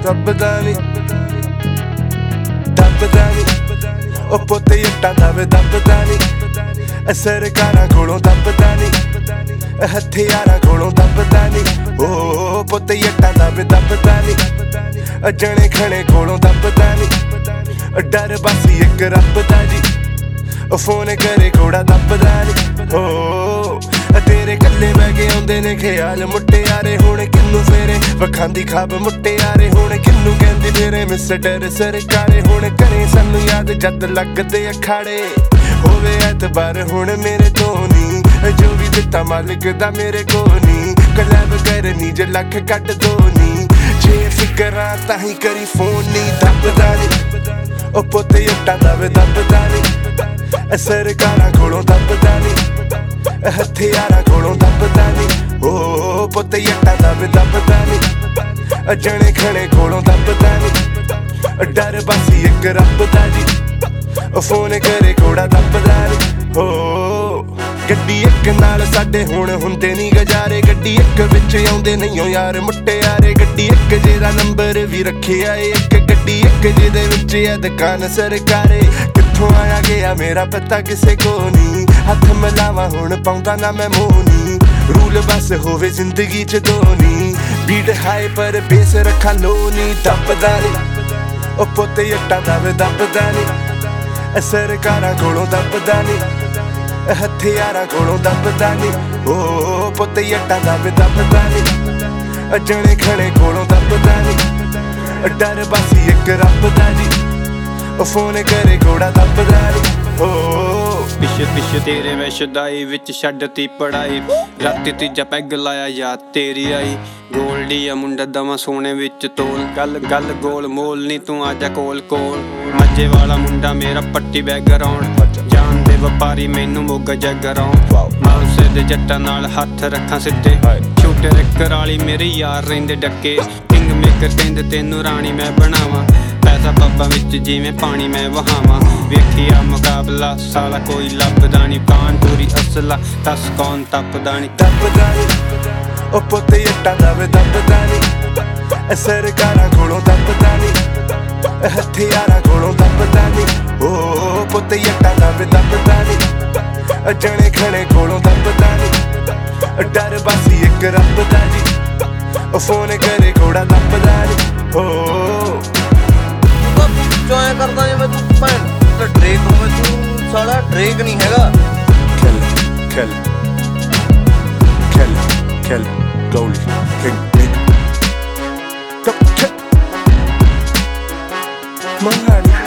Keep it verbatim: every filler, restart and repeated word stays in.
ਦੱਬਦਾ ਨੀ ਦੱਬਦਾ ਨੀ ਉਹ ਪੁੱਤ ਜੱਟਾਂ ਦਾ ਵੇ ਦੱਬਦਾ ਨੀ ਸਰਕਾਰਾਂ ਕੋਲੋਂ ਦੱਬਦਾ ਨੀ ਹਥਿਆਰਾਂ ਕੋਲੋਂ ਦੱਬਦਾ ਨੀ ਉਹ ਪੁੱਤ ਜੱਟਾਂ ਦਾ ਵੇ ਦੱਬਦਾ ਨੀ ਜਣੇ ਖਣੇ ਕੋਲੋਂ ਦੱਬਦਾ ਨੀ ਡਰ ਬਸ ਇੱਕ ਰੱਬ ਦਾ ਜੀ ਫੋਨ ਕਰੇ ਘੋੜਾ ਦੱਬਦਾ ਨੀ ਹੋ ਤੇਰੇ ਕੱਲੇ ਬਹਿ ਕੇ ਆਉਂਦੇ ਨੇ ਖਿਆਲ ਮੁਟਿਆਰੇ ਹੁਣ ਕਿੰਨੂੰ ਫੇਰੇ ਵਖਾਂਦੀ ਖਾਬ ਮੁਟਿਆਰੇ ਹੁਣ ਕਿੰਨੂੰ ਕਹਿੰਦੀ ਫੇਰੇ ਮਿਸਟਰ ਸਰਕਾਰੇ ਹੁਣ ਕਰੇ ਸਾਨੂੰ ਯਾਦ ਜਦ ਲੱਗਦੇ ਅਖਾੜੇ ਹੋਵੇ ਐਤਬਾਰ ਹੁਣ ਮੇਰੇ ਤੋਂ ਨੀ ਜੋ ਵੀ ਦਿੱਤਾ ਮਾਲਕ ਦਾ ਮੇਰੇ ਕੋਲ ਨੀ ਕਲੈਬ ਕਰਨੀ ਜੇ ਲੱਖ ਕੱਢ ਦੋ ਨੀ ਜੇ ਫਿਕਰਾਂ ਤਾਂ ਹੀ ਕਰੀ ਫੋਨ ਨੀ ਦੱਬਦਾ ਨੀ ਉਹ ਪੁੱਤ ਜੱਟਾਂ ਦਾ ਵੇ ਦੱਬਦਾ ਨੀ ਸਰਕਾਰਾਂ ਕੋਲੋਂ ਦੱਬਦਾ ਨੀ ਹਥਿਆਰਾਂ ਕੋਲੋਂ ਦੱਬਦਾ ਨੀ ਉਹ ਪੁੱਤ ਜੱਟਾਂ ਦਾ ਵੇ ਦੱਬਦਾ ਨੀ ਜਣੇ ਖਣੇ ਕੋਲੋਂ ਦੱਬਦਾ ਨੀ ਡਰ ਬਸ ਇੱਕ ਰੱਬ ਦਾ ਜੀ ਫੋਨ ਕਰੇ ਘੋੜਾ ਦੱਬਦਾ ਨੀ ਹੋ ਗੱਡੀ ਇੱਕ ਨਾਲ ਸਾਡੇ ਹੁਣ ਹੁੰਦੇ ਨੀ ਗੁਜ਼ਾਰੇ ਗੱਡੀ ਇੱਕ ਵਿੱਚ ਆਉਂਦੇ ਨਹੀਂ ਓ ਯਾਰ ਮੁਟਿਆਰੇ ਗੱਡੀ ਇੱਕ ਜਿਹਦਾ ਨੰਬਰ ਵੀ ਰੱਖਿਆ ਏ ਇੱਕ ਗੱਡੀ ਇੱਕ ਜਿਹਦੇ ਵਿੱਚ ਆ ਦੁਕਾਨ ਸਰਕਾਰੇ ਕਿੱਥੋਂ ਆਇਆ ਗਿਆ ਮੇਰਾ ਪਤਾ ਕਿਸੇ ਕੋ ਨੀ ਹੱਥ ਮਿਲਾਵਾਂ ਹੁਣ ਪਾਉਂਦਾ ਨਾ ਮੈਂ ਮੂੰਹ ਨੀ ਰੂਲ ਬਸ ਹੋਵੇ ਜ਼ਿੰਦਗੀ ਚ ਦੋ ਨੀ ਬੀਟ ਹਾਈ ਪਰ ਬੇਸ ਰੱਖਾਂ ਲੋ ਨੀ ਦੱਬਦਾ ਨੀ ਉਹ ਪੁੱਤ ਜੱਟਾਂ ਦਾ ਵੇ ਦੱਬਦਾ ਨੀ ਸਰਕਾਰਾਂ ਕੋਲੋਂ ਦੱਬਦਾ ਨੀ ਹਥਿਆਰਾਂ ਕੋਲੋਂ ਦੱਬਦਾ ਨੀ ਉਹ ਪੁੱਤ ਜੱਟਾਂ ਦਾ ਵੇ ਦੱਬਦਾ ਨੀ ਜਣੇ ਖਣੇ ਕੋਲੋਂ ਦੱਬਦਾ ਨੀ ਡਰ ਬਸ ਇੱਕ ਰੱਬ ਦਾ ਜੀ ਫੋਨ ਕਰੇ ਘੋੜਾ ਦੱਬਦਾ ਨੀ ਹੋ ਪਿੱਛੇ ਪਿੱਛੇ ਤੇਰੇ ਮੈਂ ਸ਼ਦਾਈ ਵਿੱਚ ਛੱਡਤੀ ਪੜਾਈ ਰਾਤੀ ਤੀਜਾ ਪੈਗ ਲਾਇਆ ਯਾਦ ਤੇਰੀ ਆਈ ਗੋਲਡੀ ਆ ਮੁੰਡਾ ਦਵਾਂ ਸੋਨੇ ਵਿੱਚ ਤੋਲ ਗੱਲ ਗੱਲ ਗੋਲ ਮੋਲ ਨੀ ਤੂੰ ਆਜਾ ਕੋਲ ਕੋਲ ਮੱਝੇ ਵਾਲਾ ਮੁੰਡਾ ਮੇਰਾ ਪੱਟੀ ਬੈਕਗਰਾਉਂਡ ਜਾਨ ਦੇ ਵਪਾਰੀ ਮੈਨੂੰ ਮੋਗਾ ਜਗਰਾਉਂਡ ਮਾਲਸੇ ਦੇ ਜੱਟਾਂ ਨਾਲ ਹੱਥ ਰੱਖਾਂ ਸਿੱਧੇ ਛੋਟੇ ਰਿੱਕਰ ਵਾਲੀ ਮੇਰੇ ਯਾਰ ਰਹਿੰਦੇ ਡੱਕੇ ਕਿੰਗ ਮੇਕਰ ਕਹਿੰਦੇ ਤੈਨੂੰ ਰਾਣੀ ਮੈਂ ਬਣਾਵਾਂ ਪੈਸਾ ਪੱਬਾਂ ਵਿੱਚ ਜਿਵੇਂ ਪਾਣੀ ਮੈਂ ਵਹਾਵਾਂ ਵੇਖਿਆ ਮੁਕਾਬਲਾ ਸਾਲਾ ਕੋਈ ਲੱਭਦਾ ਨੀ ਪਾਨ ਪੂਰੀ ਅਸਲਾ ਦੱਸ ਕੌਣ ਤੱਪਦਾ ਨੀ ਦੱਬਦਾ ਨੀ ਉਹ ਪੁੱਤ ਜੱਟਾਂ ਦਾ ਵੇ ਦੱਬਦਾ ਨੀ ਸਰਕਾਰਾਂ ਕੋਲੋਂ ਦੱਬਦਾ ਨੀ ਹਥਿਆਰਾਂ ਕੋਲੋਂ ਦੱਬਦਾ ਨੀ ਉਹ ਪੁੱਤ ਜੱਟਾਂ ਦਾ ਵੇ ਦੱਬਦਾ ਨੀ ਜਣੇ ਖਣੇ ਕੋਲੋਂ ਦੱਬਦਾ ਨੀ ਡਰ ਬਸ ਇੱਕ ਰੱਬ ਦਾ ਜੀ ਫੋਨ ਕਰੇ ਘੋੜਾ ਦੱਬਦਾ ਨੀ ਹੋ ਐ ਕਰਦਾ ਜਿਵੇਂ ਤੂੰ ਭੈਣ ਤੇ ਡਰੇਕ ਹੋਵੇ ਤੂੰ ਸਾਲਾ ਡਰੇਕ ਨਹੀਂ ਹੈਗਾ ਖੇਲ ਖੇਲ ਖੇਲ ਖੇਲ ਗੋਲਡ ਕਿੰਗ ਬਿਗ ਮਹਾਨ